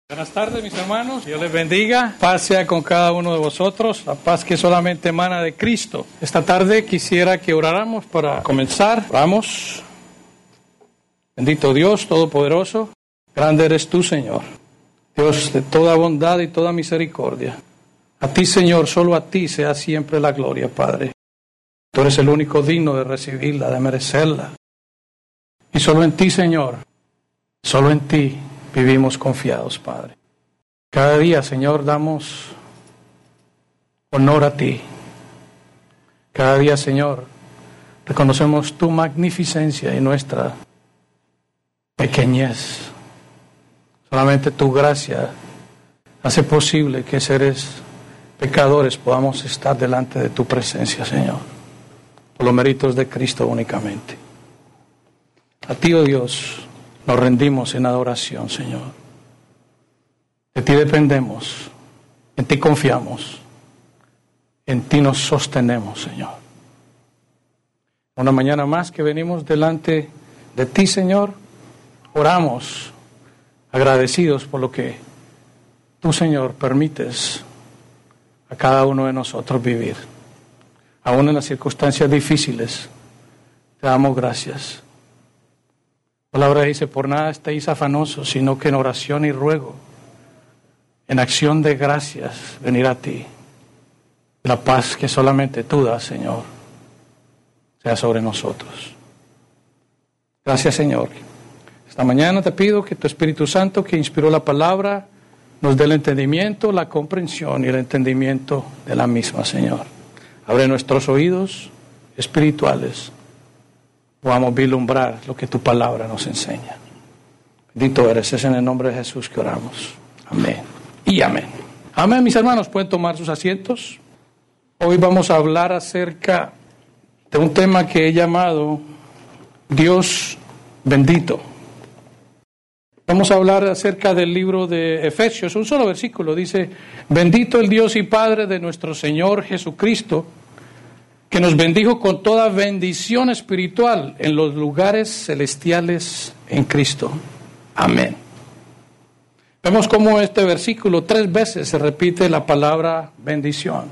Buenas tardes, mis hermanos. Dios les bendiga. Paz sea con cada uno de vosotros. La paz que solamente emana de Cristo. Esta tarde quisiera que oráramos para comenzar. Oramos. Bendito Dios Todopoderoso. Grande eres tú, Señor. Dios de toda bondad y toda misericordia. A ti, Señor, solo a ti sea siempre la gloria, Padre. Tú eres el único digno de recibirla, de merecerla. Y solo en ti, Señor, solo en ti vivimos confiados, Padre. Cada día, Señor, damos honor a ti. Cada día, Señor, reconocemos tu magnificencia y nuestra pequeñez. Solamente tu gracia hace posible que seres pecadores podamos estar delante de tu presencia, Señor, por los méritos de Cristo únicamente. A ti, oh Dios, nos rendimos en adoración, Señor. De ti dependemos, en ti confiamos, en ti nos sostenemos, Señor. Una mañana más que venimos delante de ti, Señor, oramos agradecidos por lo que tú, Señor, permites a cada uno de nosotros vivir. Aún en las circunstancias difíciles, te damos gracias. La palabra dice, por nada estéis afanosos, sino que en oración y ruego, en acción de gracias, venir a ti. La paz que solamente tú das, Señor, sea sobre nosotros. Gracias, Señor. Esta mañana te pido que tu Espíritu Santo, que inspiró la palabra, nos dé el entendimiento, la comprensión y el entendimiento de la misma, Señor. Abre nuestros oídos espirituales. Podamos vislumbrar lo que tu palabra nos enseña. Bendito eres, es en el nombre de Jesús que oramos. Amén y amén. Amén, mis hermanos, pueden tomar sus asientos. Hoy vamos a hablar acerca de un tema que he llamado Dios bendito. Vamos a hablar acerca del libro de Efesios, un solo versículo, dice, bendito el Dios y Padre de nuestro Señor Jesucristo, que nos bendijo con toda bendición espiritual en los lugares celestiales en Cristo. Amén. Vemos cómo este versículo 3 veces se repite la palabra bendición.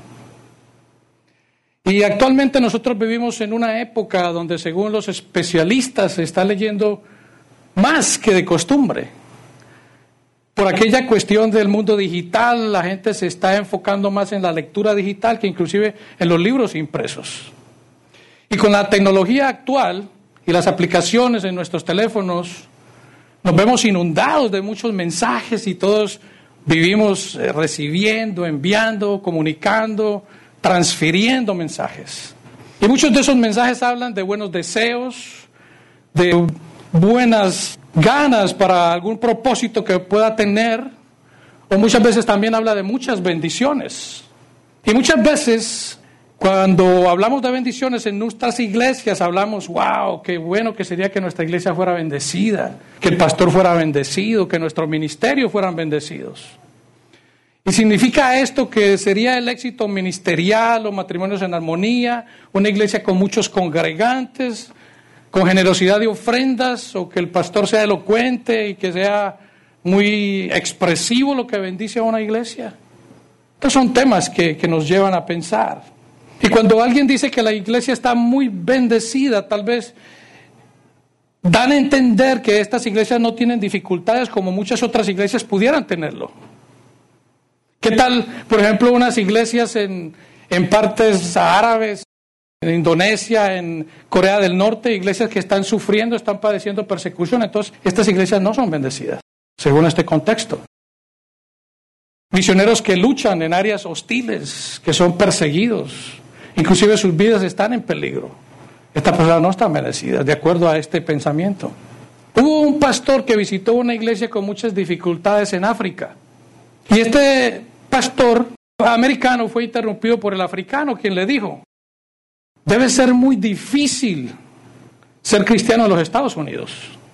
Y actualmente nosotros vivimos en una época donde, según los especialistas, se está leyendo más que de costumbre. Por aquella cuestión del mundo digital, la gente se está enfocando más en la lectura digital que inclusive en los libros impresos. Y con la tecnología actual y las aplicaciones en nuestros teléfonos, nos vemos inundados de muchos mensajes y todos vivimos recibiendo, enviando, comunicando, transfiriendo mensajes. Y muchos de esos mensajes hablan de buenos deseos, de buenas ganas para algún propósito que pueda tener, o muchas veces también habla de muchas bendiciones. Y muchas veces, cuando hablamos de bendiciones en nuestras iglesias, hablamos, wow, qué bueno que sería que nuestra iglesia fuera bendecida, que el pastor fuera bendecido, que nuestro ministerio fueran bendecidos. Y significa esto que sería el éxito ministerial o matrimonios en armonía, una iglesia con muchos congregantes, con generosidad de ofrendas, o que el pastor sea elocuente y que sea muy expresivo lo que bendice a una iglesia. Estos son temas que nos llevan a pensar. Y cuando alguien dice que la iglesia está muy bendecida, tal vez dan a entender que estas iglesias no tienen dificultades como muchas otras iglesias pudieran tenerlo. ¿Qué tal, por ejemplo, unas iglesias en partes árabes, en Indonesia, en Corea del Norte, iglesias que están sufriendo, están padeciendo persecución? Entonces, estas iglesias no son bendecidas, según este contexto. Misioneros que luchan en áreas hostiles, que son perseguidos, inclusive sus vidas están en peligro. Estas personas no están bendecidas, de acuerdo a este pensamiento. Hubo un pastor que visitó una iglesia con muchas dificultades en África. Y este pastor americano fue interrumpido por el africano, quien le dijo, debe ser muy difícil ser cristiano en los Estados Unidos.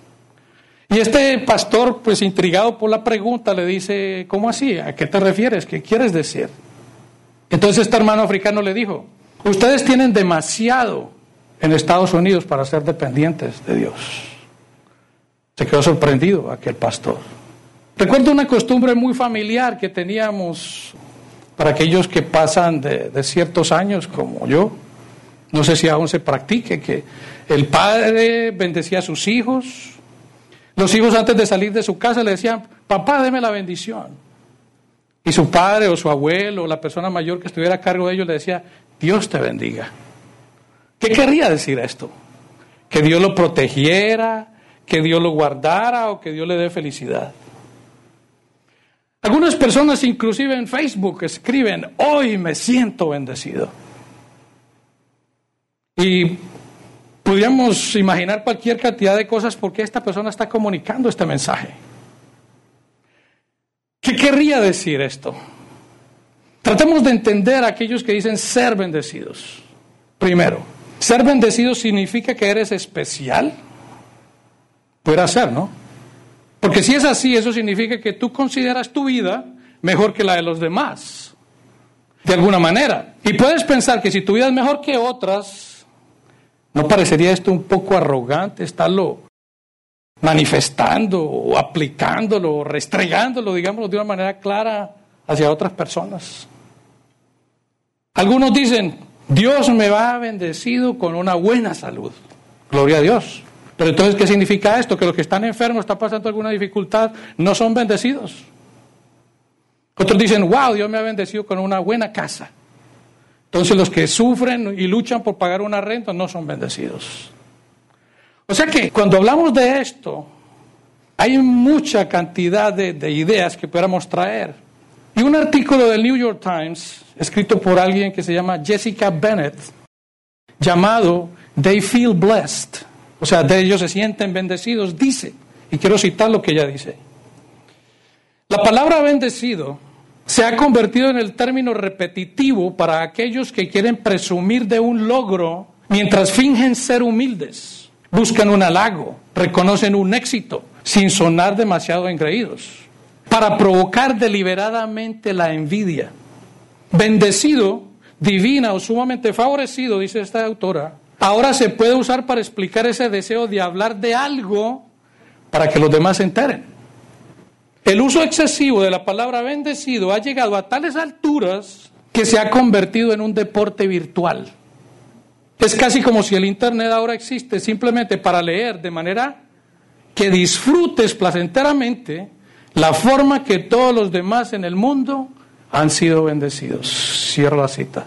Y este pastor, pues intrigado por la pregunta, le dice, ¿cómo así? ¿A qué te refieres? ¿Qué quieres decir? Entonces este hermano africano le dijo, ustedes tienen demasiado en Estados Unidos para ser dependientes de Dios. Se quedó sorprendido aquel pastor. Recuerdo una costumbre muy familiar que teníamos para aquellos que pasan de ciertos años como yo. No sé si aún se practique, que el padre bendecía a sus hijos. Los hijos antes de salir de su casa le decían, papá, deme la bendición. Y su padre o su abuelo o la persona mayor que estuviera a cargo de ellos le decía, Dios te bendiga. ¿Qué querría decir esto? ¿Que Dios lo protegiera, que Dios lo guardara o que Dios le dé felicidad? Algunas personas inclusive en Facebook escriben, hoy me siento bendecido. Y podríamos imaginar cualquier cantidad de cosas por qué esta persona está comunicando este mensaje. ¿Qué querría decir esto? Tratemos de entender a aquellos que dicen ser bendecidos. Primero, ser bendecido significa que eres especial. Puede ser, ¿no? Porque si es así, eso significa que tú consideras tu vida mejor que la de los demás. De alguna manera. Y puedes pensar que si tu vida es mejor que otras, ¿no parecería esto un poco arrogante, estarlo manifestando o aplicándolo o restregándolo, digámoslo de una manera clara hacia otras personas? Algunos dicen, Dios me ha bendecido con una buena salud. Gloria a Dios. Pero entonces, ¿qué significa esto? Que los que están enfermos, están pasando alguna dificultad, no son bendecidos. Otros dicen, wow, Dios me ha bendecido con una buena casa. Entonces los que sufren y luchan por pagar una renta no son bendecidos. O sea que cuando hablamos de esto, hay mucha cantidad de ideas que podamos traer. Y un artículo del New York Times, escrito por alguien que se llama Jessica Bennett, llamado They Feel Blessed, o sea, de ellos se sienten bendecidos, dice, y quiero citar lo que ella dice. La palabra bendecido se ha convertido en el término repetitivo para aquellos que quieren presumir de un logro mientras fingen ser humildes, buscan un halago, reconocen un éxito sin sonar demasiado engreídos, para provocar deliberadamente la envidia. Bendecido, divina o sumamente favorecido, dice esta autora, ahora se puede usar para explicar ese deseo de hablar de algo para que los demás se enteren. El uso excesivo de la palabra bendecido ha llegado a tales alturas que se ha convertido en un deporte virtual. Es casi como si el Internet ahora existe simplemente para leer de manera que disfrutes placenteramente la forma que todos los demás en el mundo han sido bendecidos. Cierro la cita.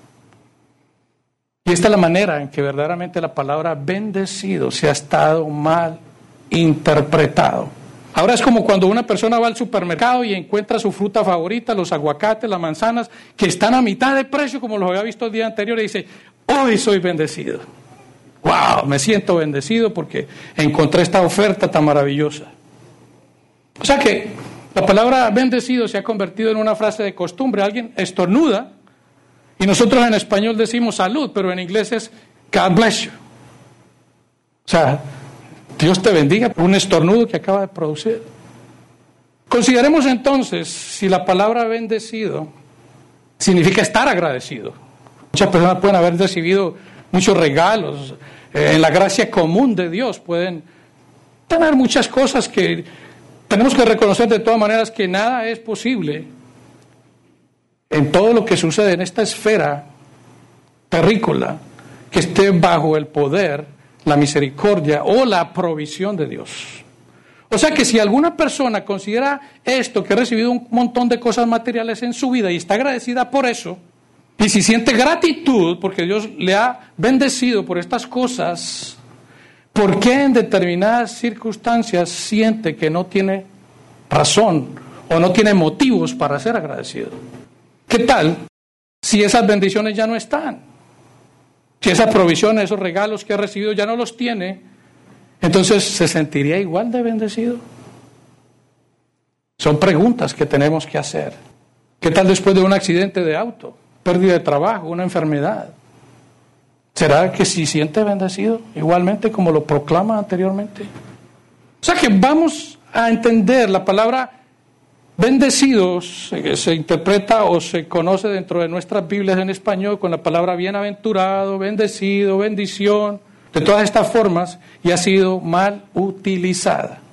Y esta es la manera en que verdaderamente la palabra bendecido se ha estado mal interpretado. Ahora es como cuando una persona va al supermercado y encuentra su fruta favorita, los aguacates, las manzanas, que están a mitad de precio, como los había visto el día anterior, y dice, hoy soy bendecido. ¡Wow! Me siento bendecido porque encontré esta oferta tan maravillosa. O sea que la palabra bendecido se ha convertido en una frase de costumbre. Alguien estornuda y nosotros en español decimos salud, pero en inglés es God bless you. O sea, Dios te bendiga por un estornudo que acaba de producir. Consideremos entonces si la palabra bendecido significa estar agradecido. Muchas personas pueden haber recibido muchos regalos. En la gracia común de Dios pueden tener muchas cosas que tenemos que reconocer de todas maneras que nada es posible en todo lo que sucede en esta esfera terrícola que esté bajo el poder, la misericordia o la provisión de Dios. O sea que si alguna persona considera esto, que ha recibido un montón de cosas materiales en su vida y está agradecida por eso, y si siente gratitud porque Dios le ha bendecido por estas cosas, ¿por qué en determinadas circunstancias siente que no tiene razón o no tiene motivos para ser agradecido? ¿Qué tal si esas bendiciones ya no están? Si esas provisiones, esos regalos que ha recibido ya no los tiene, entonces ¿se sentiría igual de bendecido? Son preguntas que tenemos que hacer. ¿Qué tal después de un accidente de auto, pérdida de trabajo, una enfermedad? ¿Será que si siente bendecido igualmente como lo proclama anteriormente? O sea que vamos a entender la palabra bendecido, se interpreta o se conoce dentro de nuestras Biblias en español con la palabra bienaventurado, bendecido, bendición, de todas estas formas, y ha sido mal utilizada.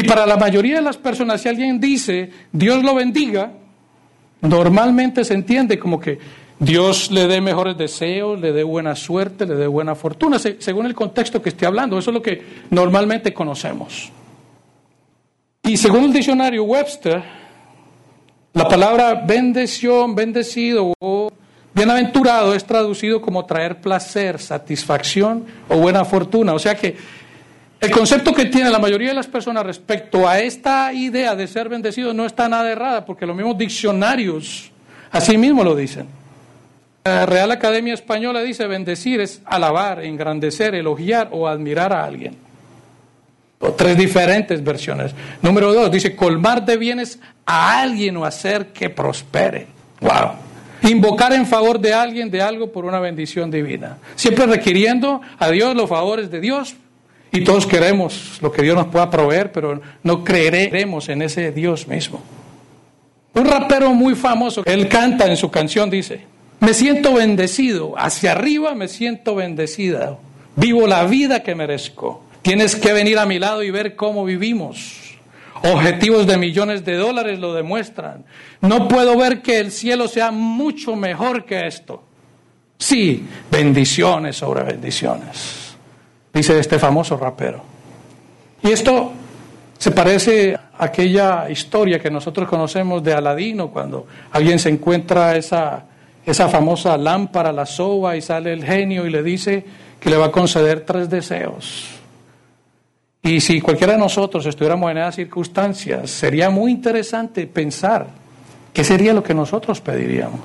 Y para la mayoría de las personas, si alguien dice Dios lo bendiga, normalmente se entiende como que Dios le dé mejores deseos, le dé buena suerte, le dé buena fortuna, según el contexto que esté hablando. Eso es lo que normalmente conocemos. Y según el diccionario Webster, la palabra bendición, bendecido o bienaventurado es traducido como traer placer, satisfacción o buena fortuna. O sea que el concepto que tiene la mayoría de las personas respecto a esta idea de ser bendecido no está nada errada, porque los mismos diccionarios así mismo lo dicen. La Real Academia Española dice bendecir es alabar, engrandecer, elogiar o admirar a alguien. O 3 diferentes versiones. Número 2 dice colmar de bienes a alguien o hacer que prospere. ¡Wow! Invocar en favor de alguien, de algo por una bendición divina. Siempre requiriendo a Dios los favores de Dios. Y todos queremos lo que Dios nos pueda proveer, pero no creeremos en ese Dios mismo. Un rapero muy famoso, él canta en su canción, dice: me siento bendecido, hacia arriba me siento bendecida, vivo la vida que merezco. Tienes que venir a mi lado y ver cómo vivimos. Objetivos de millones de dólares lo demuestran. No puedo ver que el cielo sea mucho mejor que esto. Sí, bendiciones sobre bendiciones, dice este famoso rapero. Y esto se parece a aquella historia que nosotros conocemos de Aladino, cuando alguien se encuentra esa famosa lámpara, la soba, y sale el genio y le dice que le va a conceder 3 deseos. Y si cualquiera de nosotros estuviéramos en esas circunstancias, sería muy interesante pensar qué sería lo que nosotros pediríamos.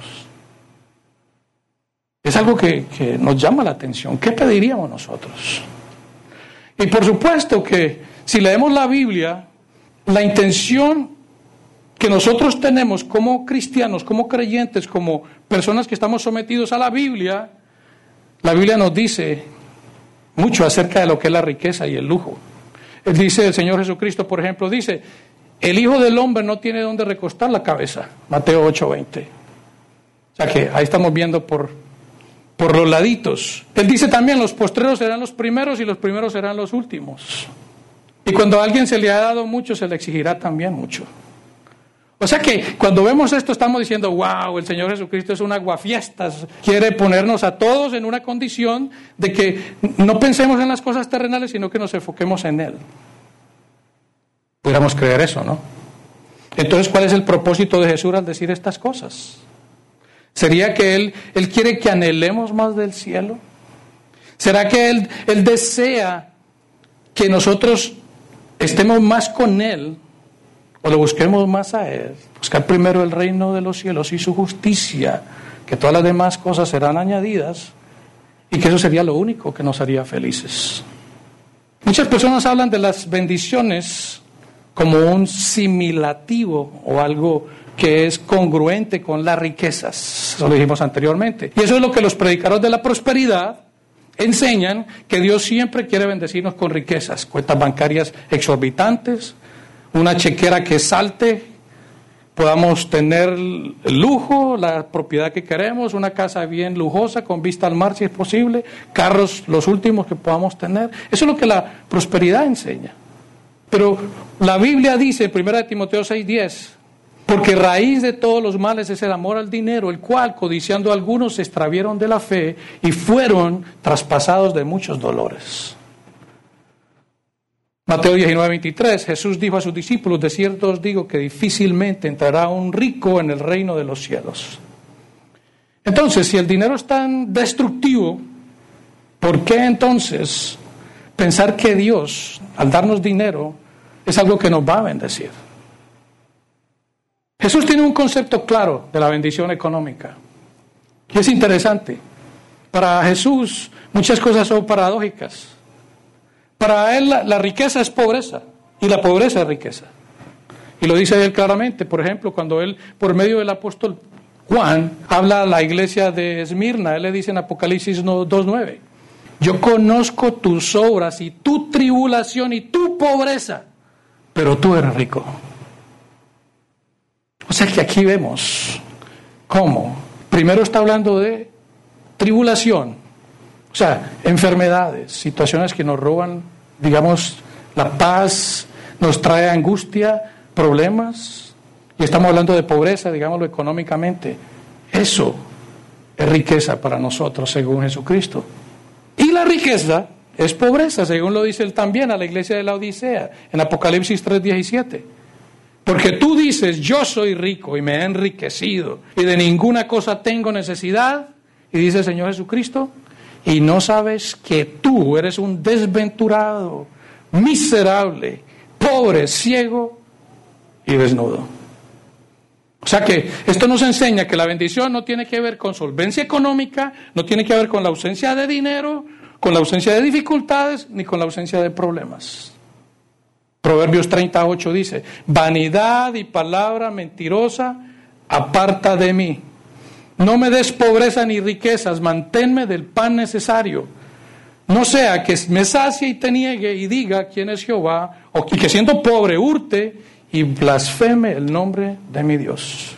Es algo que nos llama la atención. ¿Qué pediríamos nosotros? Y por supuesto que si leemos la Biblia, la intención que nosotros tenemos como cristianos, como creyentes, como personas que estamos sometidos a la Biblia nos dice mucho acerca de lo que es la riqueza y el lujo. Él dice, el Señor Jesucristo, por ejemplo, dice: el Hijo del Hombre no tiene dónde recostar la cabeza. Mateo 8:20. O sea que ahí estamos viendo por los laditos. Él dice también: los postreros serán los primeros y los primeros serán los últimos. Y cuando a alguien se le ha dado mucho, se le exigirá también mucho. O sea que cuando vemos esto estamos diciendo: wow, el Señor Jesucristo es un aguafiestas. Quiere ponernos a todos en una condición de que no pensemos en las cosas terrenales, sino que nos enfoquemos en Él. Pudiéramos creer eso, ¿no? Entonces, ¿cuál es el propósito de Jesús al decir estas cosas? ¿Sería que Él quiere que anhelemos más del cielo? ¿Será que Él desea que nosotros estemos más con Él o lo busquemos más a Él? Buscar primero el reino de los cielos y su justicia, que todas las demás cosas serán añadidas, y que eso sería lo único que nos haría felices. Muchas personas hablan de las bendiciones como un similativo o algo que es congruente con las riquezas. Eso lo dijimos anteriormente. Y eso es lo que los predicadores de la prosperidad enseñan, que Dios siempre quiere bendecirnos con riquezas, cuentas bancarias exorbitantes, una chequera que salte, podamos tener el lujo, la propiedad que queremos, una casa bien lujosa con vista al mar si es posible, carros los últimos que podamos tener. Eso es lo que la prosperidad enseña. Pero la Biblia dice en 1 Timoteo 6:10, porque raíz de todos los males es el amor al dinero, el cual, codiciando algunos, se extravieron de la fe y fueron traspasados de muchos dolores. Mateo 19:23, Jesús dijo a sus discípulos: de cierto os digo que difícilmente entrará un rico en el reino de los cielos. Entonces, si el dinero es tan destructivo, ¿por qué entonces pensar que Dios, al darnos dinero, es algo que nos va a bendecir? Jesús tiene un concepto claro de la bendición económica. Y es interesante. Para Jesús muchas cosas son paradójicas. Para Él la riqueza es pobreza y la pobreza es riqueza. Y lo dice Él claramente. Por ejemplo, cuando Él, por medio del apóstol Juan, habla a la iglesia de Esmirna, Él le dice en Apocalipsis 2:9: yo conozco tus obras y tu tribulación y tu pobreza, pero tú eres rico. O sea que aquí vemos cómo primero está hablando de tribulación, o sea, enfermedades, situaciones que nos roban, digamos, la paz, nos trae angustia, problemas, y estamos hablando de pobreza, digámoslo económicamente. Eso es riqueza para nosotros según Jesucristo. Y la riqueza es pobreza, según lo dice él también a la iglesia de la Odisea, en Apocalipsis 3:17. Porque tú dices, yo soy rico y me he enriquecido y de ninguna cosa tengo necesidad, y dice el Señor Jesucristo, y no sabes que tú eres un desventurado, miserable, pobre, ciego y desnudo. O sea que esto nos enseña que la bendición no tiene que ver con solvencia económica, no tiene que ver con la ausencia de dinero, con la ausencia de dificultades, ni con la ausencia de problemas. Proverbios 38 dice, vanidad y palabra mentirosa, aparta de mí. No me des pobreza ni riquezas, manténme del pan necesario. No sea que me sacie y te niegue y diga quién es Jehová, o que siendo pobre hurte y blasfeme el nombre de mi Dios.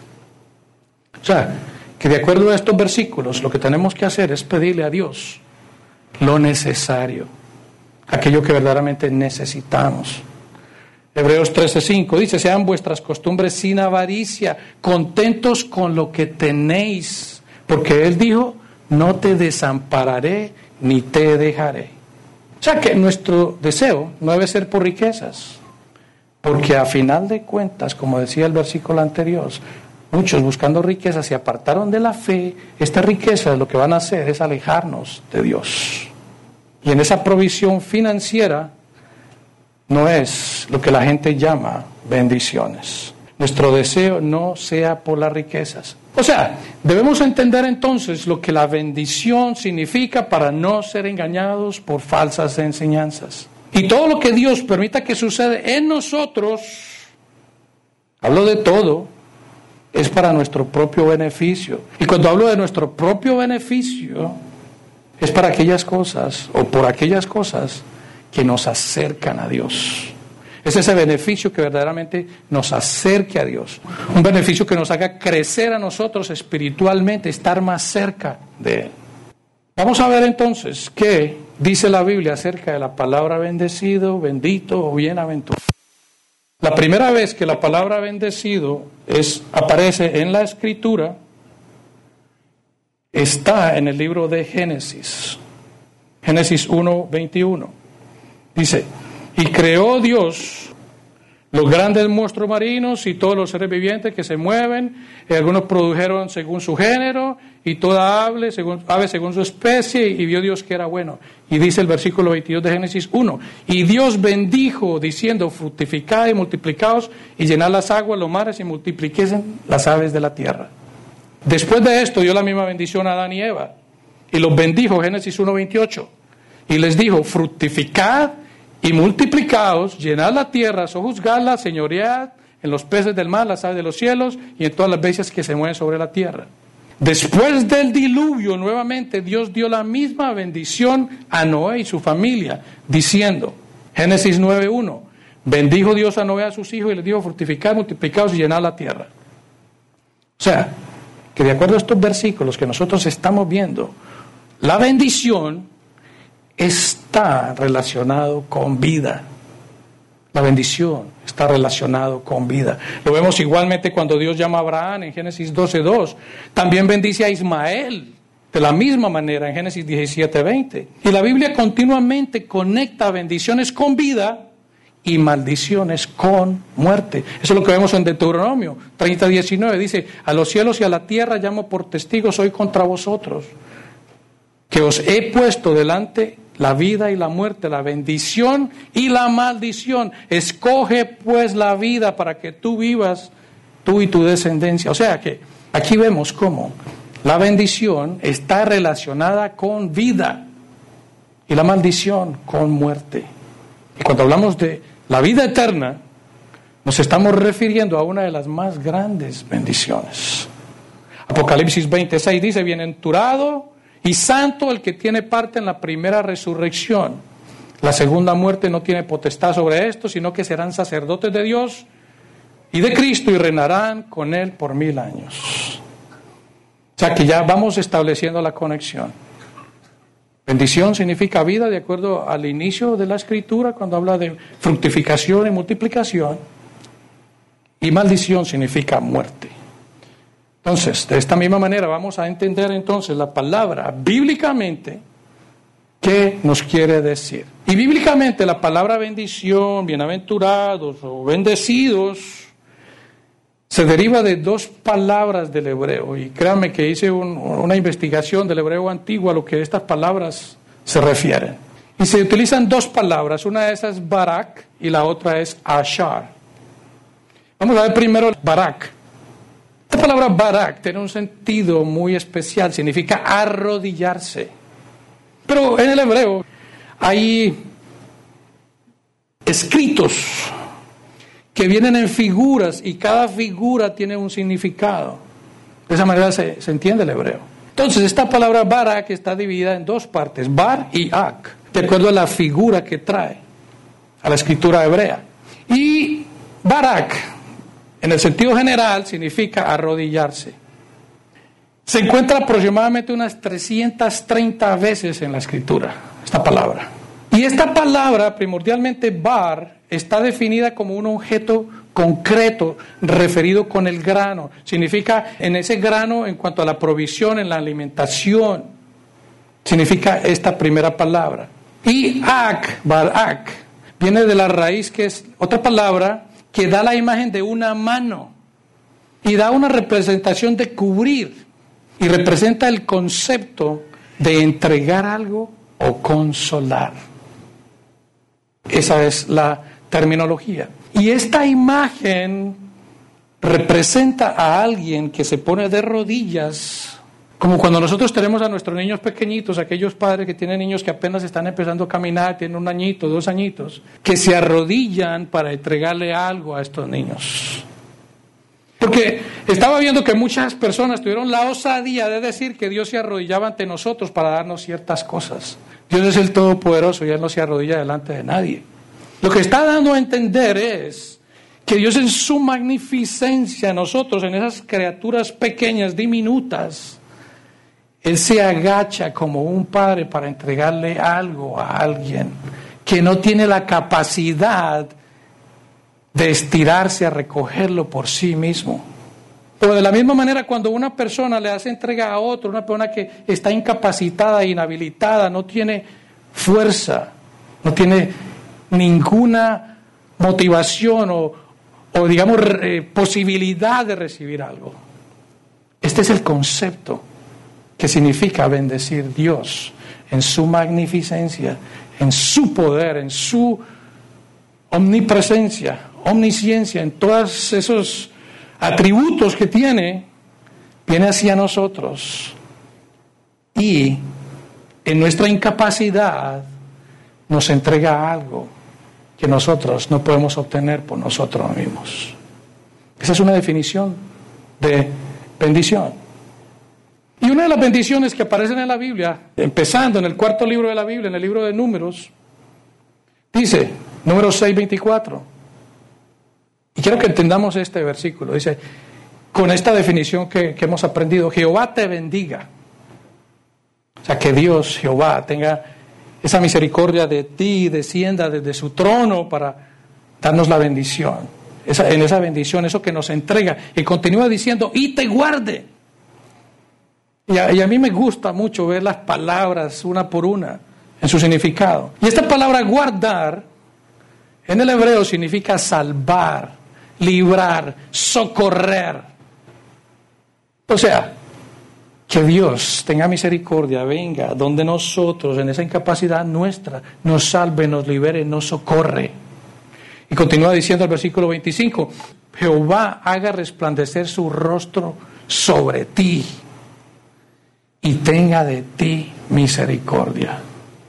O sea, que de acuerdo a estos versículos, lo que tenemos que hacer es pedirle a Dios lo necesario, aquello que verdaderamente necesitamos. Hebreos 13:5 dice, sean vuestras costumbres sin avaricia, contentos con lo que tenéis, porque Él dijo, no te desampararé ni te dejaré. O sea que nuestro deseo no debe ser por riquezas, porque a final de cuentas, como decía el versículo anterior, muchos buscando riquezas se apartaron de la fe. Estas riquezas lo que van a hacer es alejarnos de Dios. Y en esa provisión financiera no es lo que la gente llama bendiciones. Nuestro deseo no sea por las riquezas. O sea, debemos entender entonces lo que la bendición significa para no ser engañados por falsas enseñanzas. Y todo lo que Dios permita que suceda en nosotros, hablo de todo, es para nuestro propio beneficio. Y cuando hablo de nuestro propio beneficio, es para aquellas cosas, o por aquellas cosas que nos acercan a Dios. Es ese beneficio que verdaderamente nos acerque a Dios. Un beneficio que nos haga crecer a nosotros espiritualmente, estar más cerca de Él. Vamos a ver entonces qué dice la Biblia acerca de la palabra bendecido, bendito o bienaventurado. La primera vez que la palabra bendecido aparece en la Escritura está en el libro de Génesis. Génesis 1:21. Dice, y creó Dios los grandes monstruos marinos y todos los seres vivientes que se mueven, y algunos produjeron según su género, y toda ave según su especie, y vio Dios que era bueno. Y dice el versículo 22 de Génesis 1, y Dios bendijo diciendo, fructificad y multiplicaos, y llenad las aguas, los mares, y multipliquesen las aves de la tierra. Después de esto dio la misma bendición a Adán y Eva, y los bendijo, Génesis 1:28, y les dijo, fructificad y multiplicaos, llenad la tierra, sojuzgadla, señoread en los peces del mar, las aves de los cielos y en todas las bestias que se mueven sobre la tierra. Después del diluvio, nuevamente Dios dio la misma bendición a Noé y su familia, diciendo, Génesis 9:1, bendijo Dios a Noé a sus hijos y les dijo, fructificad, multiplicaos y llenad la tierra. O sea, que de acuerdo a estos versículos que nosotros estamos viendo, la bendición está relacionado con vida. La bendición está relacionado con vida. Lo vemos igualmente cuando Dios llama a Abraham en Génesis 12:2. También bendice a Ismael de la misma manera en Génesis 17:20. Y la Biblia continuamente conecta bendiciones con vida y maldiciones con muerte. Eso es lo que vemos en Deuteronomio 30:19. Dice, a los cielos y a la tierra llamo por testigos hoy contra vosotros, que os he puesto delante la vida y la muerte, la bendición y la maldición. Escoge pues la vida para que tú vivas, tú y tu descendencia. O sea que aquí vemos cómo la bendición está relacionada con vida y la maldición con muerte. Y cuando hablamos de la vida eterna, nos estamos refiriendo a una de las más grandes bendiciones. Apocalipsis 20:6 dice, bienaventurado y santo el que tiene parte en la primera resurrección. La segunda muerte no tiene potestad sobre esto, sino que serán sacerdotes de Dios y de Cristo y reinarán con Él por 1000 años. O sea que ya vamos estableciendo la conexión. Bendición significa vida de acuerdo al inicio de la Escritura cuando habla de fructificación y multiplicación. Y maldición significa muerte. Entonces, de esta misma manera vamos a entender entonces la palabra bíblicamente, ¿qué nos quiere decir? Y bíblicamente la palabra bendición, bienaventurados o bendecidos, se deriva de dos palabras del hebreo. Y créanme que hice una investigación del hebreo antiguo a lo que estas palabras se refieren. Y se utilizan dos palabras, una de esas es barak y la otra es ashar. Vamos a ver primero barak. Esta palabra barak tiene un sentido muy especial, significa arrodillarse. Pero en el hebreo hay escritos que vienen en figuras y cada figura tiene un significado. De esa manera se entiende el hebreo. Entonces esta palabra barak está dividida en dos partes, bar y ak, de acuerdo a la figura que trae a la escritura hebrea. Y barak, en el sentido general, significa arrodillarse. Se encuentra aproximadamente unas 330 veces en la escritura, esta palabra. Y esta palabra, primordialmente bar, está definida como un objeto concreto referido con el grano. Significa en ese grano en cuanto a la provisión, en la alimentación. Significa esta primera palabra. Y ak, barak, viene de la raíz que es otra palabra que da la imagen de una mano y da una representación de cubrir y representa el concepto de entregar algo o consolar. Esa es la terminología. Y esta imagen representa a alguien que se pone de rodillas, como cuando nosotros tenemos a nuestros niños pequeñitos, aquellos padres que tienen niños que apenas están empezando a caminar, tienen 1 añito, 2 añitos, que se arrodillan para entregarle algo a estos niños. Porque estaba viendo que muchas personas tuvieron la osadía de decir que Dios se arrodillaba ante nosotros para darnos ciertas cosas. Dios es el Todopoderoso y Él no se arrodilla delante de nadie. Lo que está dando a entender es que Dios en su magnificencia, nosotros en esas criaturas pequeñas, diminutas, Él se agacha como un padre para entregarle algo a alguien que no tiene la capacidad de estirarse a recogerlo por sí mismo. O de la misma manera cuando una persona le hace entrega a otro, una persona que está incapacitada, inhabilitada, no tiene fuerza, no tiene ninguna motivación o digamos posibilidad de recibir algo. Este es el concepto que significa bendecir Dios en su magnificencia, en su poder, en su omnipresencia, omnisciencia, en todos esos atributos que tiene, viene hacia nosotros y en nuestra incapacidad nos entrega algo que nosotros no podemos obtener por nosotros mismos. Esa es una definición de bendición. Y una de las bendiciones que aparecen en la Biblia, empezando en el 4º libro de la Biblia, en el libro de Números, dice, Números 6:24, y quiero que entendamos este versículo, dice, con esta definición que hemos aprendido, Jehová te bendiga. O sea, que Dios, Jehová, tenga esa misericordia de ti, descienda desde su trono para darnos la bendición. En esa bendición, eso que nos entrega. Y continúa diciendo, y te guarde. Y a mí me gusta mucho ver las palabras una por una en su significado. Y esta palabra guardar, en el hebreo significa salvar, librar, socorrer. O sea, que Dios tenga misericordia, venga donde nosotros, en esa incapacidad nuestra, nos salve, nos libere, nos socorre. Y continúa diciendo el versículo 25, Jehová haga resplandecer su rostro sobre ti y tenga de ti misericordia.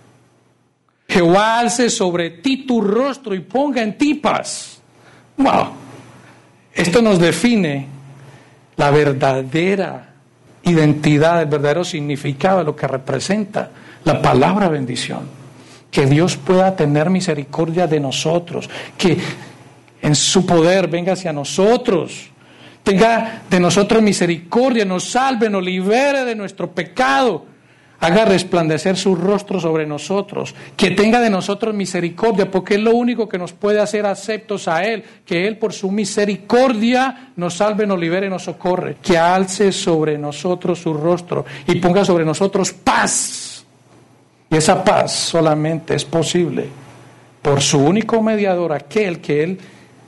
Jehová alce sobre ti tu rostro y ponga en ti paz. Wow, esto nos define la verdadera identidad, el verdadero significado de lo que representa la palabra bendición. Que Dios pueda tener misericordia de nosotros, que en su poder venga hacia nosotros, tenga de nosotros misericordia, nos salve, nos libere de nuestro pecado, haga resplandecer su rostro sobre nosotros, que tenga de nosotros misericordia, porque es lo único que nos puede hacer aceptos a Él, que Él por su misericordia nos salve, nos libere, nos socorre, que alce sobre nosotros su rostro y ponga sobre nosotros paz. Y esa paz solamente es posible por su único mediador, aquel que Él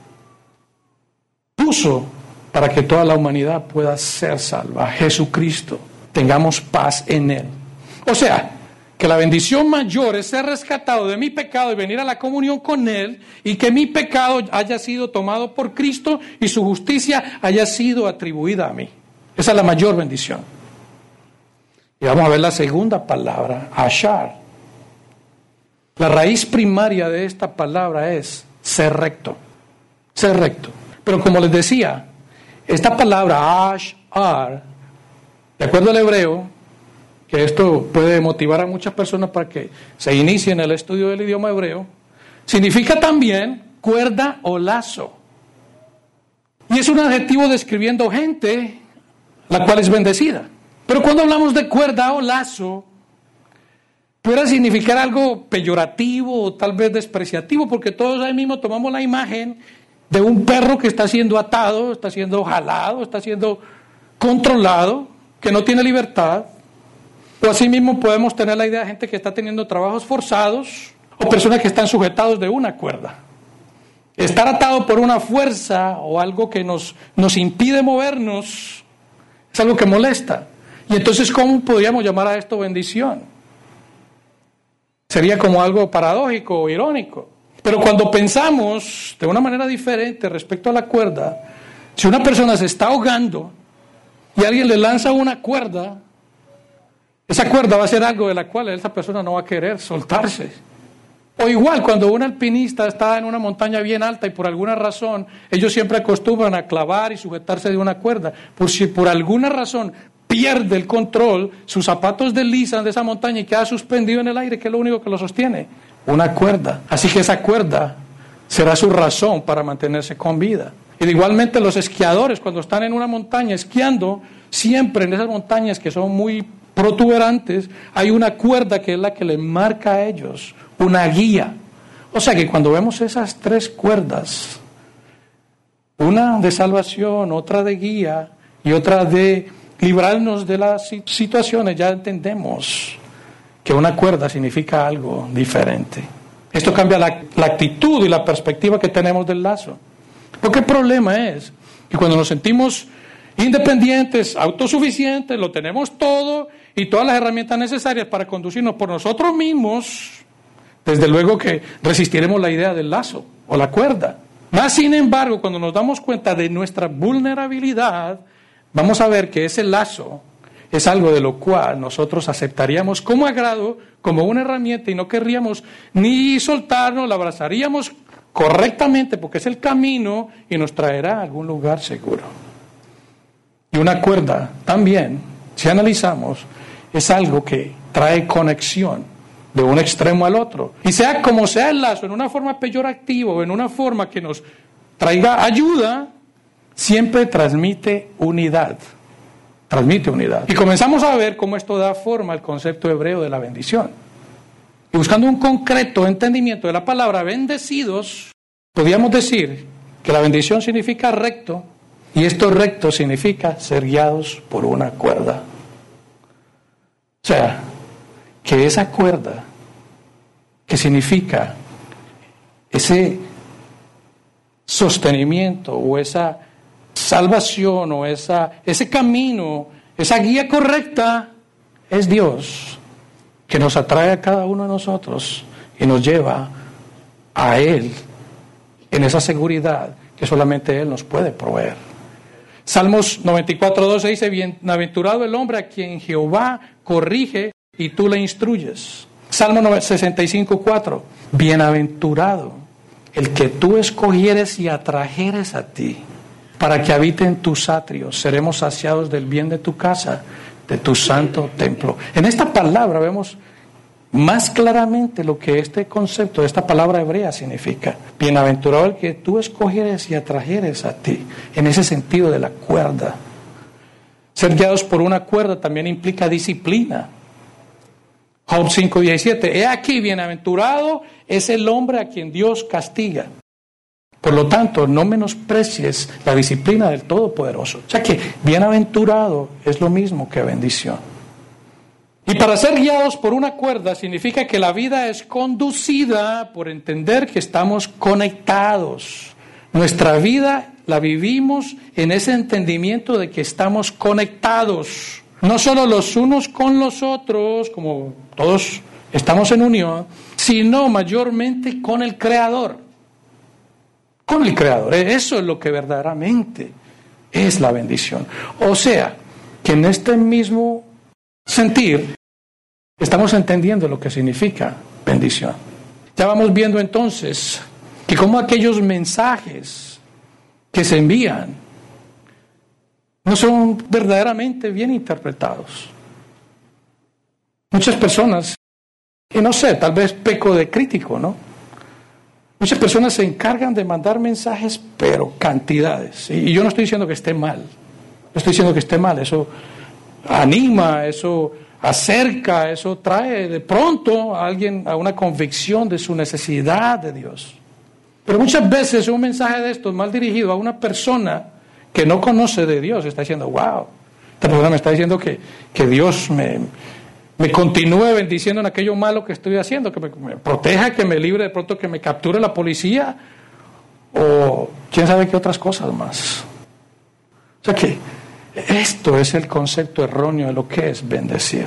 puso para que toda la humanidad pueda ser salva, Jesucristo. Tengamos paz en Él. O sea, que la bendición mayor es ser rescatado de mi pecado y venir a la comunión con Él, y que mi pecado haya sido tomado por Cristo y su justicia haya sido atribuida a mí. Esa es la mayor bendición. Y vamos a ver la segunda palabra, ashar. La raíz primaria de esta palabra es ser recto. Ser recto. Pero como les decía, esta palabra ashar, de acuerdo al hebreo, que esto puede motivar a muchas personas para que se inicien el estudio del idioma hebreo, significa también cuerda o lazo. Y es un adjetivo describiendo gente la cual es bendecida. Pero cuando hablamos de cuerda o lazo, puede significar algo peyorativo o tal vez despreciativo, porque todos ahí mismo tomamos la imagen de un perro que está siendo atado, está siendo jalado, está siendo controlado, que no tiene libertad. O así mismo podemos tener la idea de gente que está teniendo trabajos forzados o personas que están sujetados de una cuerda. Estar atado por una fuerza o algo que nos impide movernos es algo que molesta. Y entonces, ¿cómo podríamos llamar a esto bendición? Sería como algo paradójico o irónico. Pero cuando pensamos de una manera diferente respecto a la cuerda, si una persona se está ahogando y alguien le lanza una cuerda, esa cuerda va a ser algo de la cual esa persona no va a querer soltarse. O igual, cuando un alpinista está en una montaña bien alta y por alguna razón, ellos siempre acostumbran a clavar y sujetarse de una cuerda. Por si por alguna razón pierde el control, sus zapatos deslizan de esa montaña y queda suspendido en el aire, que es lo único que lo sostiene, una cuerda. Así que esa cuerda será su razón para mantenerse con vida. Y igualmente los esquiadores, cuando están en una montaña esquiando, siempre en esas montañas que son muy protuberantes, hay una cuerda que es la que les marca a ellos, una guía. O sea que cuando vemos esas tres cuerdas, una de salvación, otra de guía y otra de librarnos de las situaciones, ya entendemos que una cuerda significa algo diferente. Esto cambia la actitud y la perspectiva que tenemos del lazo. Porque el problema es que cuando nos sentimos independientes, autosuficientes, lo tenemos todo y todas las herramientas necesarias para conducirnos por nosotros mismos, desde luego que resistiremos la idea del lazo o la cuerda. Más sin embargo, cuando nos damos cuenta de nuestra vulnerabilidad, vamos a ver que ese lazo es algo de lo cual nosotros aceptaríamos como agrado, como una herramienta, y no querríamos ni soltarnos, la abrazaríamos correctamente porque es el camino y nos traerá a algún lugar seguro. Y una cuerda también, si analizamos, es algo que trae conexión de un extremo al otro. Y sea como sea el lazo, en una forma peyorativa o en una forma que nos traiga ayuda, siempre transmite unidad. Transmite unidad. Y comenzamos a ver cómo esto da forma al concepto hebreo de la bendición. Y buscando un concreto entendimiento de la palabra bendecidos, podríamos decir que la bendición significa recto, y esto recto significa ser guiados por una cuerda. O sea, que esa cuerda, que significa ese sostenimiento o esa salvación o ese camino, esa guía correcta, es Dios, que nos atrae a cada uno de nosotros y nos lleva a Él en esa seguridad que solamente Él nos puede proveer. Salmos 94:12 dice: bienaventurado el hombre a quien Jehová corrige y tú le instruyes. Salmo 65:4, bienaventurado el que tú escogieres y atrajeres a ti, para que habite en tus atrios. Seremos saciados del bien de tu casa, de tu santo templo. En esta palabra vemos más claramente lo que este concepto de esta palabra hebrea significa. Bienaventurado el que tú escogieres y atrajeres a ti, en ese sentido de la cuerda. Ser guiados por una cuerda también implica disciplina. Job 5:17, he aquí, bienaventurado es el hombre a quien Dios castiga. Por lo tanto, no menosprecies la disciplina del Todopoderoso. O sea que bienaventurado es lo mismo que bendición. Y para ser guiados por una cuerda significa que la vida es conducida por entender que estamos conectados. Nuestra vida la vivimos en ese entendimiento de que estamos conectados. No solo los unos con los otros, como todos estamos en unión, sino mayormente con el Creador. Con el Creador. Eso es lo que verdaderamente es la bendición. O sea, que en este mismo sentir estamos entendiendo lo que significa bendición. Ya vamos viendo entonces que como aquellos mensajes que se envían no son verdaderamente bien interpretados. Muchas personas, y no sé, tal vez peco de crítico, ¿no? Muchas personas se encargan de mandar mensajes, pero cantidades. Y yo no estoy diciendo que esté mal. No estoy diciendo que esté mal. Eso anima, eso acerca, eso trae de pronto a alguien a una convicción de su necesidad de Dios. Pero muchas veces un mensaje de estos mal dirigido a una persona que no conoce de Dios está diciendo, wow, esta persona me está diciendo que Dios me continúe bendiciendo en aquello malo que estoy haciendo, que me proteja, que me libre de pronto, que me capture la policía o quién sabe qué otras cosas más. O sea que esto es el concepto erróneo de lo que es bendecir.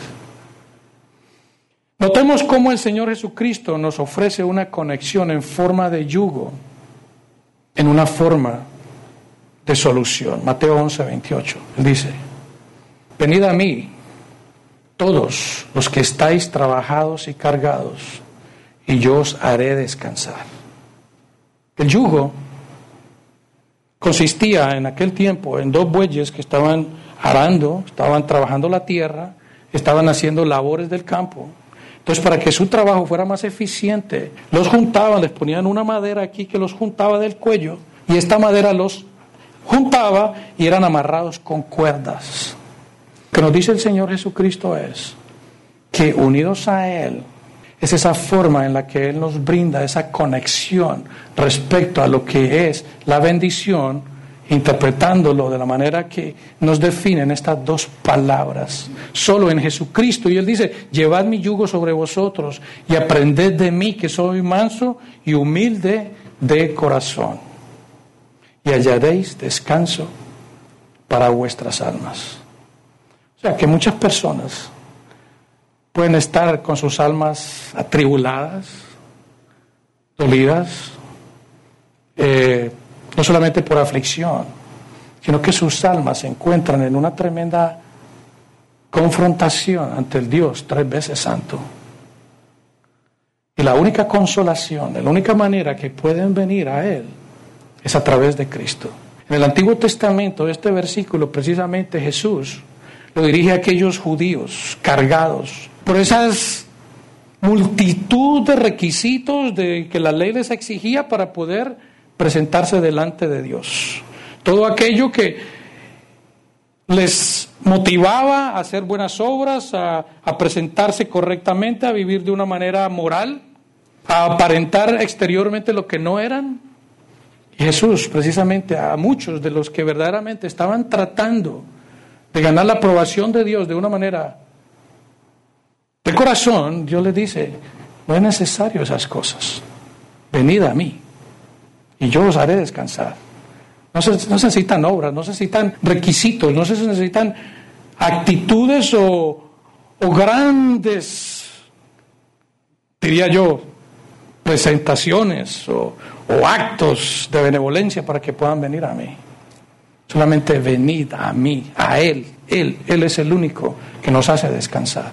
Notemos cómo el Señor Jesucristo nos ofrece una conexión en forma de yugo, en una forma de solución. Mateo 11:28. Él dice, venid a mí, todos los que estáis trabajados y cargados, y yo os haré descansar. El yugo consistía en aquel tiempo en dos bueyes que estaban arando, estaban trabajando la tierra, estaban haciendo labores del campo. Entonces, para que su trabajo fuera más eficiente, los juntaban, les ponían una madera aquí que los juntaba del cuello, y esta madera los juntaba y eran amarrados con cuerdas. Lo que nos dice el Señor Jesucristo es que unidos a Él, es esa forma en la que Él nos brinda esa conexión respecto a lo que es la bendición, interpretándolo de la manera que nos definen estas dos palabras. Solo en Jesucristo. Y Él dice, llevad mi yugo sobre vosotros y aprended de mí, que soy manso y humilde de corazón, y hallaréis descanso para vuestras almas. O sea que muchas personas pueden estar con sus almas atribuladas, dolidas, no solamente por aflicción, sino que sus almas se encuentran en una tremenda confrontación ante el Dios 3 veces santo. Y la única consolación, la única manera que pueden venir a Él es a través de Cristo. En el Antiguo Testamento, este versículo precisamente Jesús lo dirige a aquellos judíos cargados por esas multitud de requisitos de que la ley les exigía para poder presentarse delante de Dios. Todo aquello que les motivaba a hacer buenas obras, a presentarse correctamente, a vivir de una manera moral, a aparentar exteriormente lo que no eran. Y Jesús, precisamente a muchos de los que verdaderamente estaban tratando de ganar la aprobación de Dios de una manera de corazón, Dios les dice, no es necesario esas cosas. Venid a mí y yo os haré descansar. No se necesitan obras, no se necesitan requisitos, no se necesitan actitudes o grandes, diría yo, presentaciones o actos de benevolencia para que puedan venir a mí. Solamente venid a mí, a Él. Él es el único que nos hace descansar.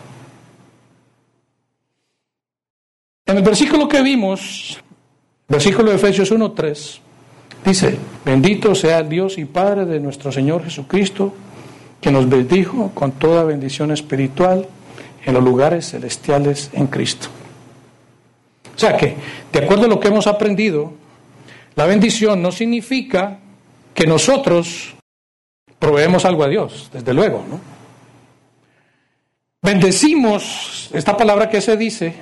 En el versículo que vimos, versículo de Efesios 1:3, dice, bendito sea el Dios y Padre de nuestro Señor Jesucristo, que nos bendijo con toda bendición espiritual en los lugares celestiales en Cristo. O sea que, de acuerdo a lo que hemos aprendido, la bendición no significa que nosotros proveemos algo a Dios, desde luego, ¿no? Bendecimos, esta palabra que se dice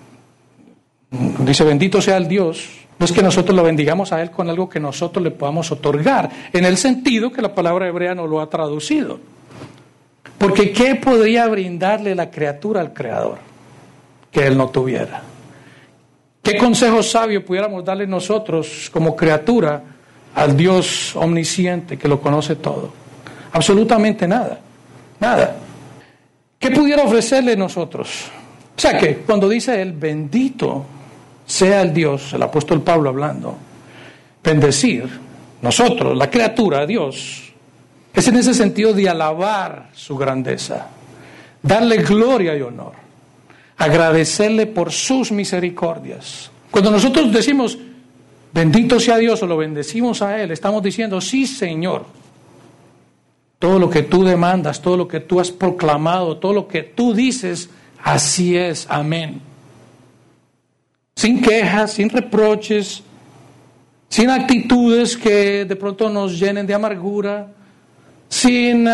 bendito sea el Dios, no es que nosotros lo bendigamos a Él con algo que nosotros le podamos otorgar, en el sentido que la palabra hebrea no lo ha traducido. Porque ¿qué podría brindarle la criatura al Creador que Él no tuviera? ¿Qué consejo sabio pudiéramos darle nosotros como criatura al Dios omnisciente que lo conoce todo? Absolutamente nada, nada. ¿Qué pudiera ofrecerle nosotros? O sea que cuando dice Él, bendito sea el Dios, el apóstol Pablo hablando, bendecir, nosotros, la criatura, Dios, es en ese sentido de alabar su grandeza, darle gloria y honor, agradecerle por sus misericordias. Cuando nosotros decimos, bendito sea Dios, o lo bendecimos a Él, estamos diciendo, sí Señor, todo lo que tú demandas, todo lo que tú has proclamado, todo lo que tú dices, así es, amén. Sin quejas, sin reproches, sin actitudes que de pronto nos llenen de amargura, sin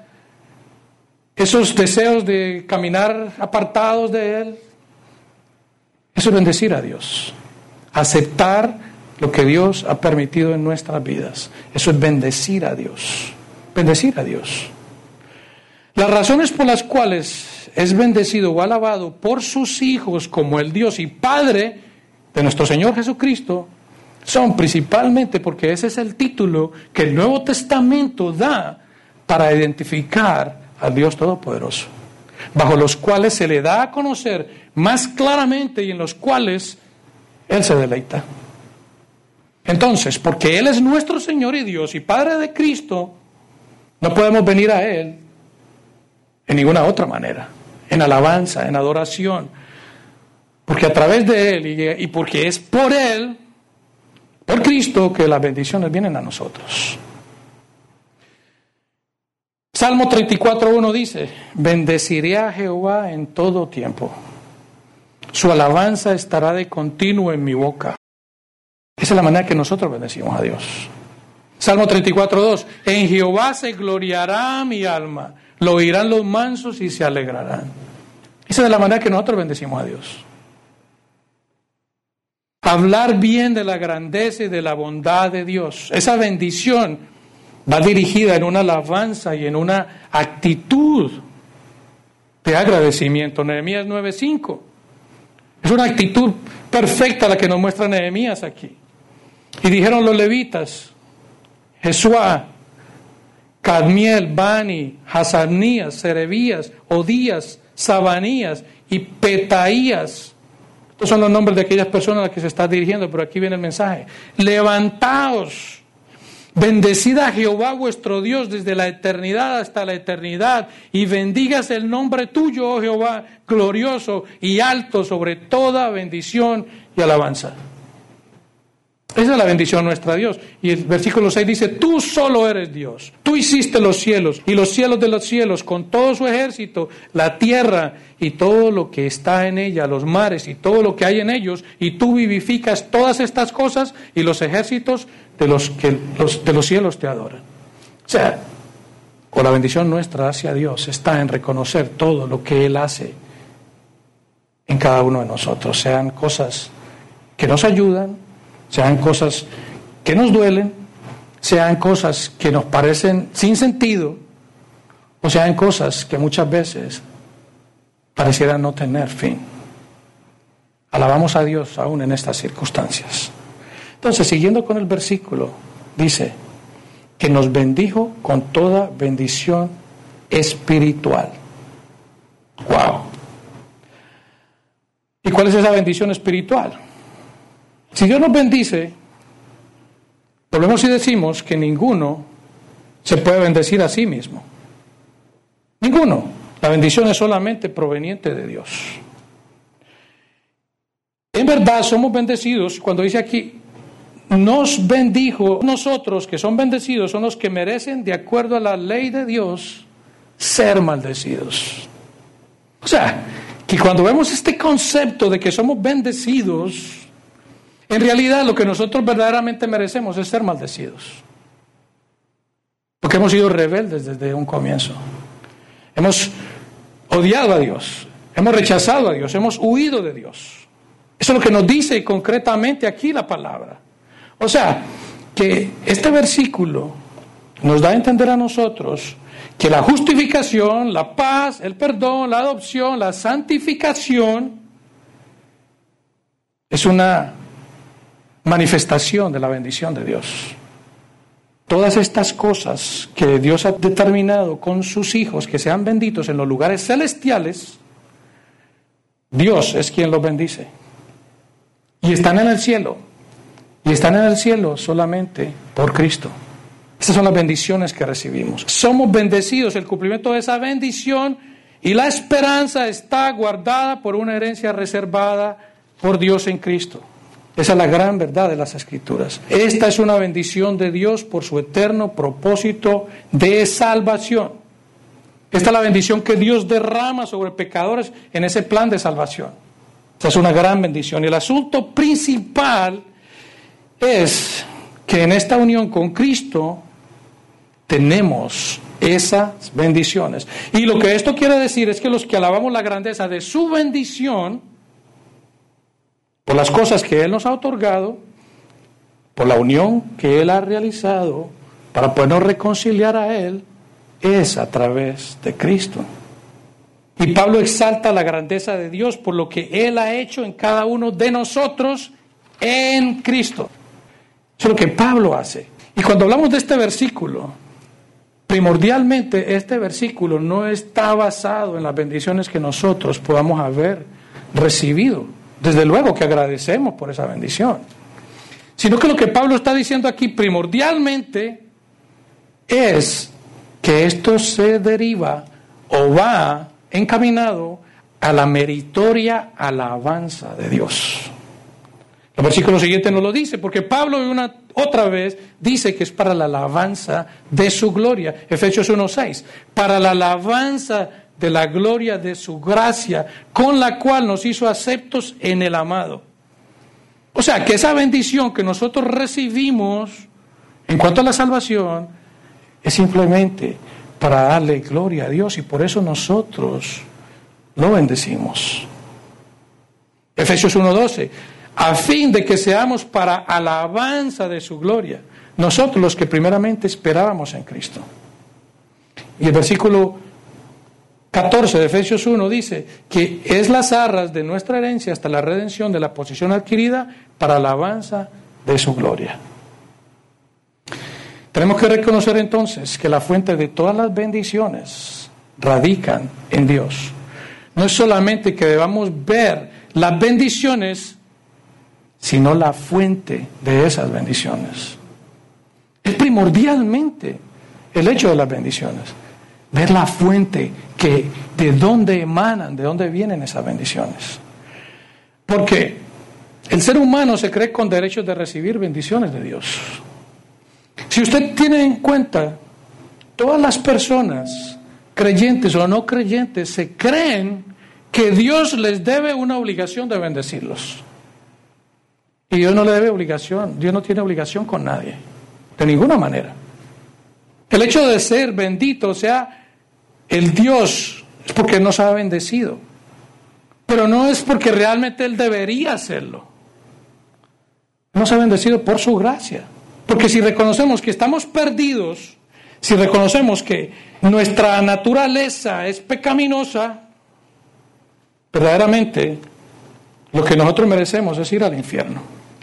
esos deseos de caminar apartados de Él. Eso es bendecir a Dios, aceptar lo que Dios ha permitido en nuestras vidas. Eso es bendecir a Dios, bendecir a Dios. Las razones por las cuales es bendecido o alabado por sus hijos como el Dios y Padre de nuestro Señor Jesucristo son principalmente porque ese es el título que el Nuevo Testamento da para identificar al Dios Todopoderoso, bajo los cuales se le da a conocer más claramente y en los cuales Él se deleita. Entonces, porque Él es nuestro Señor y Dios y Padre de Cristo, no podemos venir a Él en ninguna otra manera, en alabanza, en adoración, porque a través de Él y porque es por Él, por Cristo, que las bendiciones vienen a nosotros. Salmo 34:1 dice, bendeciré a Jehová en todo tiempo, su alabanza estará de continuo en mi boca. Esa es la manera que nosotros bendecimos a Dios. Salmo 34:2, en Jehová se gloriará mi alma, lo oirán los mansos y se alegrarán. Esa es la manera que nosotros bendecimos a Dios. Hablar bien de la grandeza y de la bondad de Dios. Esa bendición va dirigida en una alabanza y en una actitud de agradecimiento. Nehemías 9:5. Es una actitud perfecta la que nos muestra Nehemías aquí. Y dijeron los levitas, Jesuá, Cadmiel, Bani, Hasanías, Serebías, Odías, Sabanías y Petaías. Estos son los nombres de aquellas personas a las que se está dirigiendo, pero aquí viene el mensaje. Levantaos, bendecid a Jehová vuestro Dios desde la eternidad hasta la eternidad, y bendigas el nombre tuyo, oh Jehová, glorioso y alto sobre toda bendición y alabanza. Esa es la bendición nuestra, Dios. Y el versículo 6 dice, tú solo eres Dios. Tú hiciste los cielos y los cielos de los cielos con todo su ejército, la tierra y todo lo que está en ella, los mares y todo lo que hay en ellos, y tú vivificas todas estas cosas y los ejércitos de los cielos te adoran. O sea, con la bendición nuestra hacia Dios está en reconocer todo lo que Él hace en cada uno de nosotros, sean cosas que nos ayudan, sean cosas que nos duelen, sean cosas que nos parecen sin sentido, o sean cosas que muchas veces parecieran no tener fin. Alabamos a Dios aún en estas circunstancias. Entonces, siguiendo con el versículo, dice que nos bendijo con toda bendición espiritual. ¡Wow! ¿Y cuál es esa bendición espiritual? Si Dios nos bendice, volvemos y decimos que ninguno se puede bendecir a sí mismo. Ninguno. La bendición es solamente proveniente de Dios. En verdad somos bendecidos, cuando dice aquí, nos bendijo, nosotros que son bendecidos son los que merecen, de acuerdo a la ley de Dios, ser maldecidos. O sea, que cuando vemos este concepto de que somos bendecidos, en realidad lo que nosotros verdaderamente merecemos es ser maldecidos. Porque hemos sido rebeldes desde un comienzo. Hemos odiado a Dios, hemos rechazado a Dios, hemos huido de Dios. Eso es lo que nos dice concretamente aquí la palabra. O sea, que este versículo nos da a entender a nosotros que la justificación, la paz, el perdón, la adopción, la santificación es una manifestación de la bendición de Dios. Todas estas cosas que Dios ha determinado con sus hijos que sean benditos en los lugares celestiales, Dios es quien los bendice. Y están en el cielo. Y están en el cielo solamente por Cristo. Estas son las bendiciones que recibimos. Somos bendecidos, el cumplimiento de esa bendición y la esperanza está guardada por una herencia reservada por Dios en Cristo. Esa es la gran verdad de las Escrituras. Esta es una bendición de Dios por su eterno propósito de salvación. Esta es la bendición que Dios derrama sobre pecadores en ese plan de salvación. Esta es una gran bendición. Y el asunto principal es que en esta unión con Cristo tenemos esas bendiciones. Y lo que esto quiere decir es que los que alabamos la grandeza de su bendición, por las cosas que Él nos ha otorgado, por la unión que Él ha realizado, para podernos reconciliar a Él, es a través de Cristo. Y Pablo exalta la grandeza de Dios por lo que Él ha hecho en cada uno de nosotros en Cristo. Eso es lo que Pablo hace. Y cuando hablamos de este versículo, primordialmente este versículo no está basado en las bendiciones que nosotros podamos haber recibido. Desde luego que agradecemos por esa bendición. Sino que lo que Pablo está diciendo aquí primordialmente es que esto se deriva o va encaminado a la meritoria alabanza de Dios. El versículo siguiente nos lo dice, porque Pablo otra vez dice que es para la alabanza de su gloria. Efesios 1:6, para la alabanza de la gloria de su gracia, con la cual nos hizo aceptos en el amado. O sea, que esa bendición que nosotros recibimos en cuanto a la salvación es simplemente para darle gloria a Dios, y por eso nosotros lo bendecimos. Efesios 1:12, a fin de que seamos para alabanza de su gloria, nosotros los que primeramente esperábamos en Cristo. Y el versículo 14 de Efesios 1 dice que es las arras de nuestra herencia hasta la redención de la posesión adquirida para alabanza de su gloria. Tenemos que reconocer entonces que la fuente de todas las bendiciones radican en Dios. No es solamente que debamos ver las bendiciones, sino la fuente de esas bendiciones. Es primordialmente el hecho de las bendiciones. Ver la fuente, que de dónde emanan, de dónde vienen esas bendiciones. Porque el ser humano se cree con derechos de recibir bendiciones de Dios. Si usted tiene en cuenta, todas las personas, creyentes o no creyentes, se creen que Dios les debe una obligación de bendecirlos. Y Dios no le debe obligación, Dios no tiene obligación con nadie, de ninguna manera. El hecho de ser bendito, o sea, el Dios, es porque nos ha bendecido. Pero no es porque realmente Él debería hacerlo. Nos ha bendecido por su gracia. Porque si reconocemos que estamos perdidos, si reconocemos que nuestra naturaleza es pecaminosa, verdaderamente lo que nosotros merecemos es ir al infierno.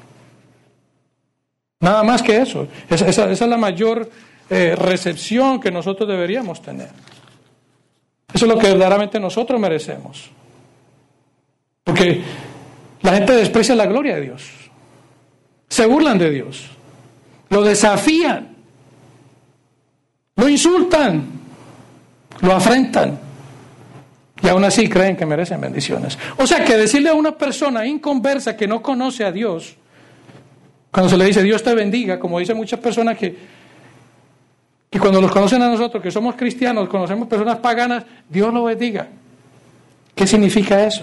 Nada más que eso. Esa es la mayor recepción que nosotros deberíamos tener. Eso es lo que verdaderamente nosotros merecemos. Porque la gente desprecia la gloria de Dios. Se burlan de Dios. Lo desafían. Lo insultan. Lo afrentan. Y aún así creen que merecen bendiciones. O sea que decirle a una persona inconversa que no conoce a Dios, cuando se le dice Dios te bendiga, como dicen muchas personas que cuando los conocen a nosotros, que somos cristianos, conocemos personas paganas, Dios lo bendiga. ¿Qué significa eso?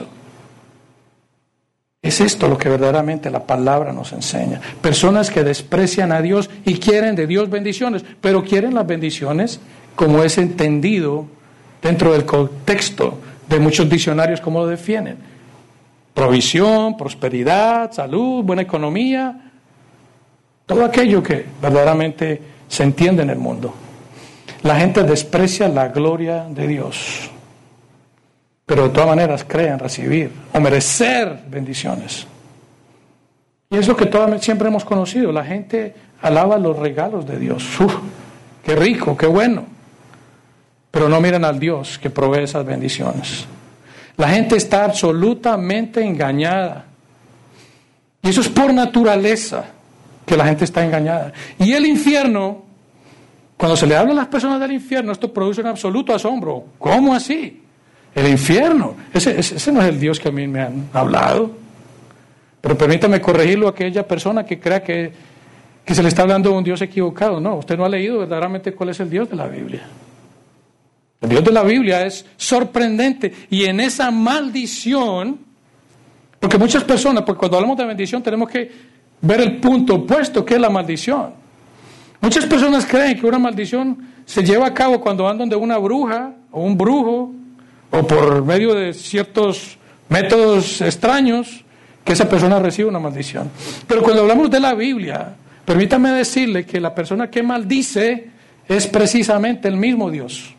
Es esto lo que verdaderamente la palabra nos enseña. Personas que desprecian a Dios y quieren de Dios bendiciones, pero quieren las bendiciones como es entendido dentro del contexto de muchos diccionarios, ¿cómo lo definen? Provisión, prosperidad, salud, buena economía, todo aquello que verdaderamente se entiende en el mundo. La gente desprecia la gloria de Dios, pero de todas maneras creen recibir o merecer bendiciones. Y es lo que siempre hemos conocido. La gente alaba los regalos de Dios. ¡Uf! ¡Qué rico, qué bueno! Pero no miran al Dios que provee esas bendiciones. La gente está absolutamente engañada. Y eso es por naturaleza que la gente está engañada. Y el infierno, cuando se le habla a las personas del infierno, esto produce un absoluto asombro. ¿Cómo así? El infierno. Ese no es el Dios que a mí me han hablado. Pero permítame corregirlo a aquella persona que crea que se le está hablando de un Dios equivocado. No, usted no ha leído verdaderamente cuál es el Dios de la Biblia. El Dios de la Biblia es sorprendente. Y en esa maldición, porque muchas personas, porque cuando hablamos de bendición tenemos que ver el punto opuesto, que es la maldición. Muchas personas creen que una maldición se lleva a cabo cuando andan de una bruja o un brujo, o por medio de ciertos métodos extraños, que esa persona recibe una maldición. Pero cuando hablamos de la Biblia, permítame decirle que la persona que maldice es precisamente el mismo Dios.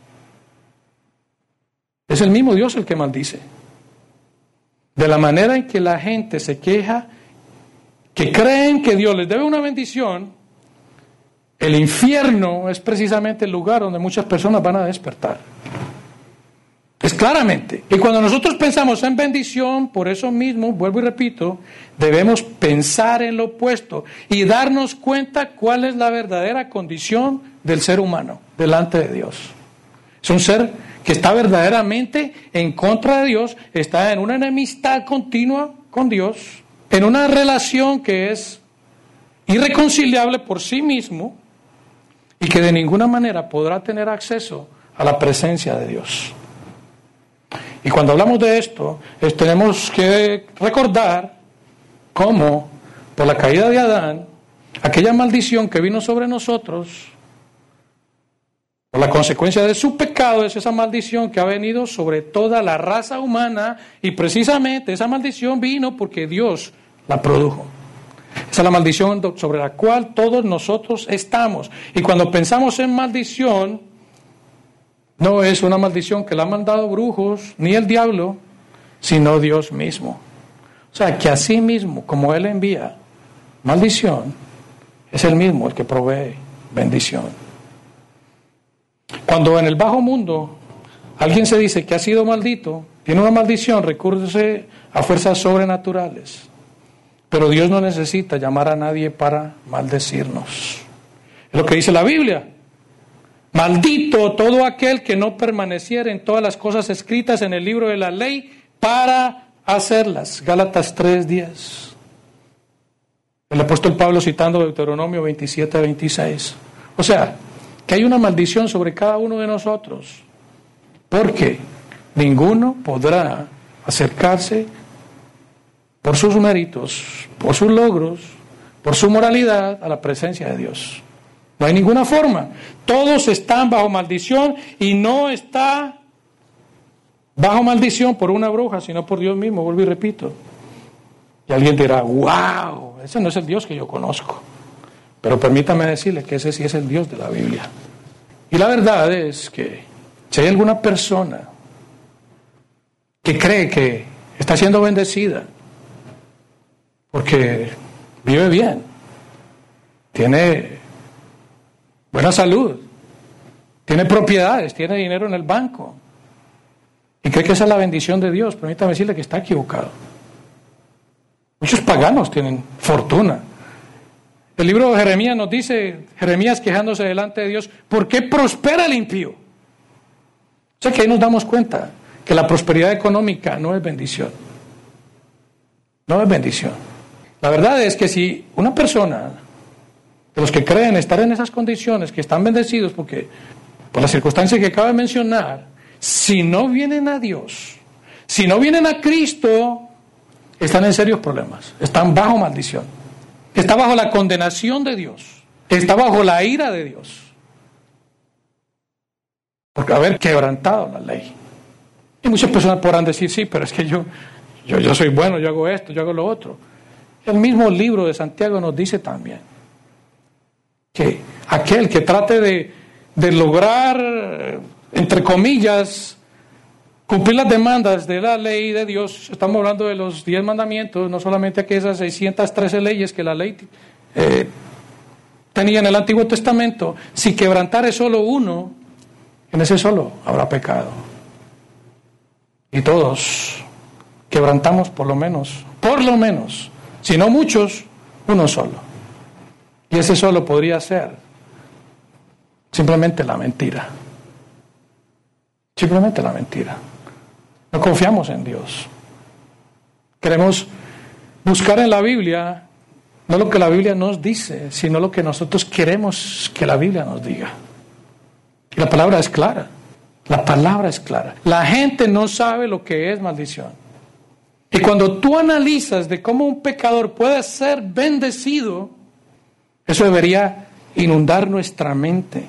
Es el mismo Dios el que maldice. De la manera en que la gente se queja, que creen que Dios les debe una bendición, el infierno es precisamente el lugar donde muchas personas van a despertar. Es claramente. Y cuando nosotros pensamos en bendición, por eso mismo, vuelvo y repito, debemos pensar en lo opuesto y darnos cuenta cuál es la verdadera condición del ser humano delante de Dios. Es un ser que está verdaderamente en contra de Dios, está en una enemistad continua con Dios, en una relación que es irreconciliable por sí mismo y que de ninguna manera podrá tener acceso a la presencia de Dios. Y cuando hablamos de esto, tenemos que recordar cómo, por la caída de Adán, aquella maldición que vino sobre nosotros, por la consecuencia de su pecado, es esa maldición que ha venido sobre toda la raza humana, y precisamente esa maldición vino porque Dios la produjo. Esa es la maldición sobre la cual todos nosotros estamos. Y cuando pensamos en maldición, no es una maldición que la han mandado brujos, ni el diablo, sino Dios mismo. O sea, que así mismo, como Él envía maldición, es Él mismo el que provee bendición. Cuando en el bajo mundo alguien se dice que ha sido maldito, tiene una maldición, recurre a fuerzas sobrenaturales. Pero Dios no necesita llamar a nadie para maldecirnos. Es lo que dice la Biblia. Maldito todo aquel que no permaneciera en todas las cosas escritas en el libro de la ley para hacerlas. Gálatas 3:10. El apóstol Pablo citando Deuteronomio 27:26. O sea, que hay una maldición sobre cada uno de nosotros, porque ninguno podrá acercarse por sus méritos, por sus logros, por su moralidad a la presencia de Dios. No hay ninguna forma. Todos están bajo maldición, y no está bajo maldición por una bruja, sino por Dios mismo, vuelvo y repito. Y alguien dirá, wow, ese no es el Dios que yo conozco. Pero permítame decirle que ese sí es el Dios de la Biblia. Y la verdad es que si hay alguna persona que cree que está siendo bendecida porque vive bien, tiene buena salud, tiene propiedades, tiene dinero en el banco, y cree que esa es la bendición de Dios, permítame decirle que está equivocado. Muchos paganos tienen fortuna. El libro de Jeremías nos dice, Jeremías quejándose delante de Dios, ¿por qué prospera el impío? O sea que ahí nos damos cuenta que la prosperidad económica no es bendición. No es bendición. La verdad es que si una persona, de los que creen estar en esas condiciones, que están bendecidos porque por las circunstancias que acabo de mencionar, si no vienen a Dios, si no vienen a Cristo, están en serios problemas, están bajo maldición. Está bajo la condenación de Dios. Está bajo la ira de Dios. Por haber quebrantado la ley. Y muchas personas podrán decir, sí, pero es que yo soy bueno, yo hago esto, yo hago lo otro. El mismo libro de Santiago nos dice también que aquel que trate de lograr, entre comillas, cumplir las demandas de la ley de Dios, estamos hablando de los 10 mandamientos, no solamente aquellas 613 leyes que la ley tenía en el Antiguo Testamento, si quebrantare solo uno, en ese solo habrá pecado. Y todos quebrantamos por lo menos, si no muchos, uno solo. Y ese solo podría ser simplemente la mentira. Simplemente la mentira. No confiamos en Dios. Queremos buscar en la Biblia no lo que la Biblia nos dice, sino lo que nosotros queremos que la Biblia nos diga. Y la palabra es clara. La palabra es clara. La gente no sabe lo que es maldición. Y cuando tú analizas de cómo un pecador puede ser bendecido, eso debería inundar nuestra mente.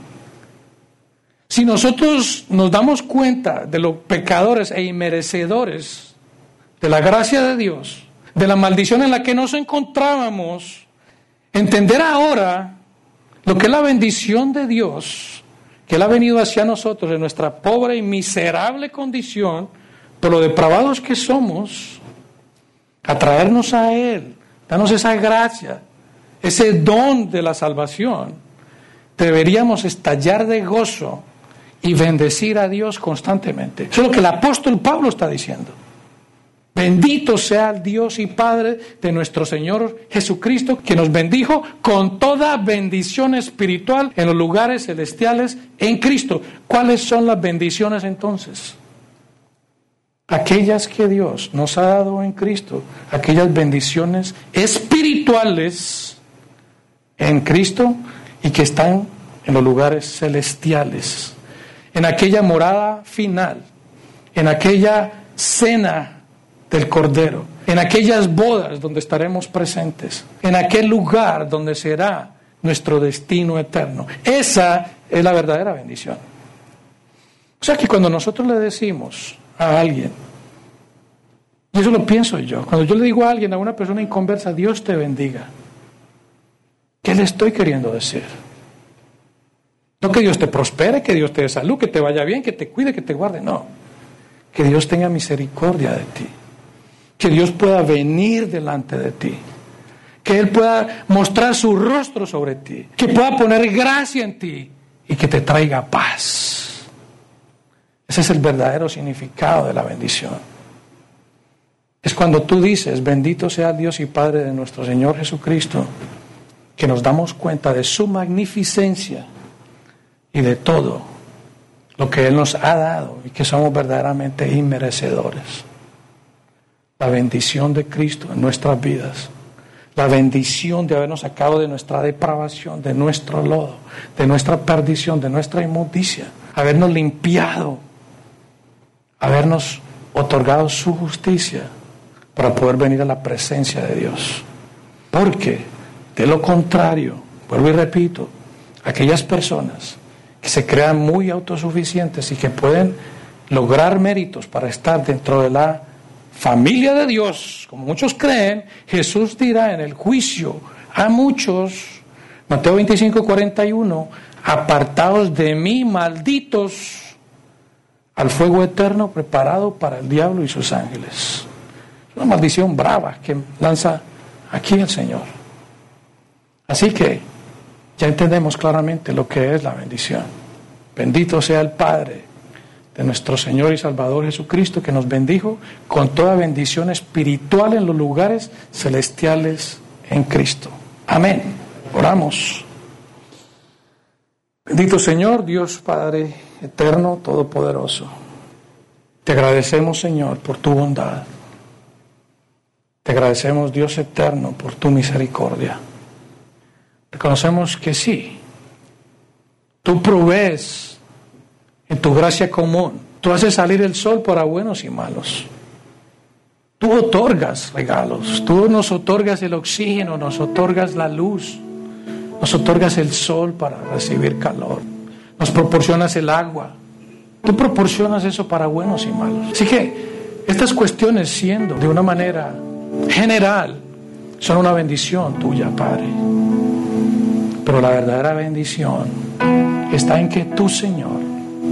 Si nosotros nos damos cuenta de los pecadores e inmerecedores de la gracia de Dios, de la maldición en la que nos encontrábamos, entender ahora lo que es la bendición de Dios, que Él ha venido hacia nosotros en nuestra pobre y miserable condición, por lo depravados que somos, a traernos a Él, darnos esa gracia, ese don de la salvación, deberíamos estallar de gozo y bendecir a Dios constantemente. Eso es lo que el apóstol Pablo está diciendo. Bendito sea el Dios y Padre de nuestro Señor Jesucristo, que nos bendijo con toda bendición espiritual en los lugares celestiales en Cristo. ¿Cuáles son las bendiciones entonces? Aquellas que Dios nos ha dado en Cristo, aquellas bendiciones espirituales en Cristo y que están en los lugares celestiales, en aquella morada final, en aquella cena del Cordero, en aquellas bodas donde estaremos presentes, en aquel lugar donde será nuestro destino eterno. Esa es la verdadera bendición. O sea que cuando nosotros le decimos a alguien, y eso lo pienso yo, cuando yo le digo a alguien, a una persona inconversa, Dios te bendiga, ¿qué le estoy queriendo decir? No que Dios te prospere, que Dios te dé salud, que te vaya bien, que te cuide, que te guarde, no. Que Dios tenga misericordia de ti. Que Dios pueda venir delante de ti, que Él pueda mostrar su rostro sobre ti, que pueda poner gracia en ti y que te traiga paz. Ese es el verdadero significado de la bendición. Es cuando tú dices, bendito sea Dios y Padre de nuestro Señor Jesucristo, que nos damos cuenta de su magnificencia y de todo lo que Él nos ha dado y que somos verdaderamente inmerecedores. La bendición de Cristo en nuestras vidas, la bendición de habernos sacado de nuestra depravación, de nuestro lodo, de nuestra perdición, de nuestra inmundicia, habernos limpiado, habernos otorgado su justicia para poder venir a la presencia de Dios. Porque, de lo contrario, vuelvo y repito, aquellas personas que se crean muy autosuficientes y que pueden lograr méritos para estar dentro de la familia de Dios, como muchos creen, Jesús dirá en el juicio a muchos, Mateo 25:41, apartaos de mí, malditos, al fuego eterno preparado para el diablo y sus ángeles. Es una maldición brava que lanza aquí el Señor. Así que ya entendemos claramente lo que es la bendición. Bendito sea el Padre de nuestro Señor y Salvador Jesucristo, que nos bendijo con toda bendición espiritual en los lugares celestiales en Cristo. Amén. Oramos. Bendito Señor, Dios Padre eterno, todopoderoso. Te agradecemos, Señor, por tu bondad. Te agradecemos, Dios eterno, por tu misericordia. Reconocemos que sí, tú provees en tu gracia común. Tú haces salir el sol para buenos y malos. Tú otorgas regalos. Tú nos otorgas el oxígeno, nos otorgas la luz, nos otorgas el sol para recibir calor. Nos proporcionas el agua Tú proporcionas eso para buenos y malos. Así que estas cuestiones, siendo de una manera general, son una bendición tuya, Padre. Pero la verdadera bendición está en que tú, Señor,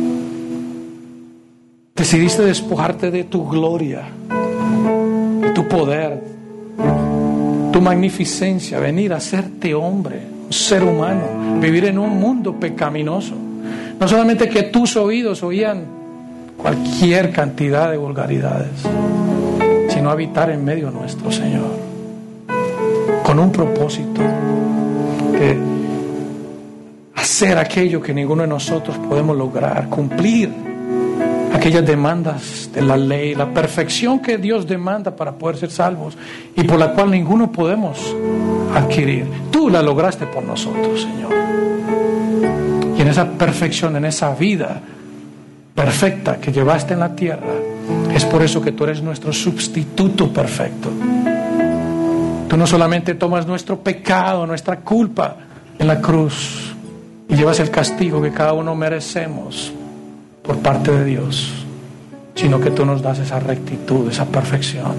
decidiste despojarte de tu gloria, de tu poder, tu magnificencia, venir a hacerte hombre, un ser humano, vivir en un mundo pecaminoso. No solamente que tus oídos oían cualquier cantidad de vulgaridades, sino habitar en medio nuestro, Señor, con un propósito, que hacer aquello que ninguno de nosotros podemos lograr, cumplir aquellas demandas de la ley, la perfección que Dios demanda para poder ser salvos y por la cual ninguno podemos adquirir. Tú la lograste por nosotros, Señor. Y en esa perfección, en esa vida perfecta que llevaste en la tierra, es por eso que tú eres nuestro sustituto perfecto. Tú no solamente tomas nuestro pecado, nuestra culpa en la cruz y llevas el castigo que cada uno merecemos por parte de Dios, sino que tú nos das esa rectitud, esa perfección,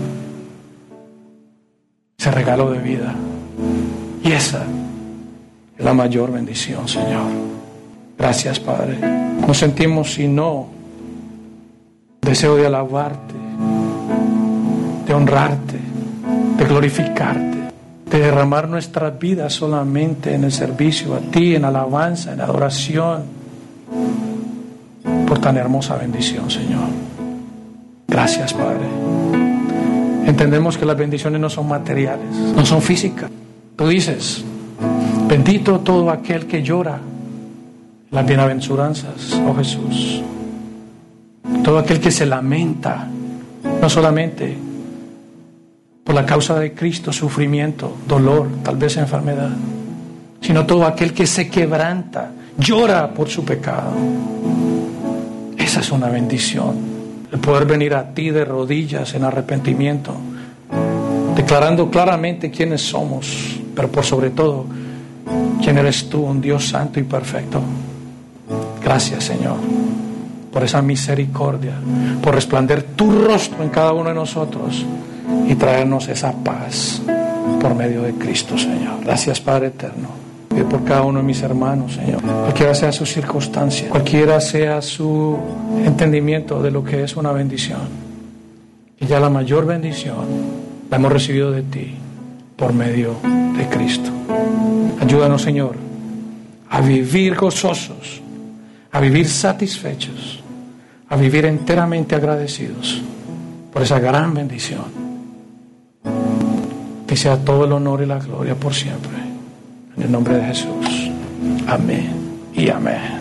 ese regalo de vida. Y esa es la mayor bendición, Señor. Gracias, Padre. Nos sentimos sino deseo de alabarte, de honrarte, de glorificarte, de derramar nuestras vidas solamente en el servicio a ti, en alabanza, en adoración, por tan hermosa bendición, Señor. Gracias, Padre. Entendemos que las bendiciones no son materiales, no son físicas. Tú dices, bendito todo aquel que llora las bienaventuranzas, oh Jesús. Todo aquel que se lamenta, no solamente por la causa de Cristo, sufrimiento, dolor, tal vez enfermedad, sino todo aquel que se quebranta, llora por su pecado. Esa es una bendición, el poder venir a ti de rodillas en arrepentimiento, declarando claramente quiénes somos, pero por sobre todo, quién eres tú, un Dios santo y perfecto. Gracias, Señor, por esa misericordia, por resplandecer tu rostro en cada uno de nosotros y traernos esa paz por medio de Cristo, Señor. Gracias, Padre eterno. Pido por cada uno de mis hermanos, Señor, cualquiera sea su circunstancia, cualquiera sea su entendimiento de lo que es una bendición. Y ya la mayor bendición la hemos recibido de ti por medio de Cristo. Ayúdanos, Señor, a vivir gozosos, a vivir satisfechos, a vivir enteramente agradecidos por esa gran bendición. Que sea todo el honor y la gloria por siempre. En el nombre de Jesús. Amén y amén.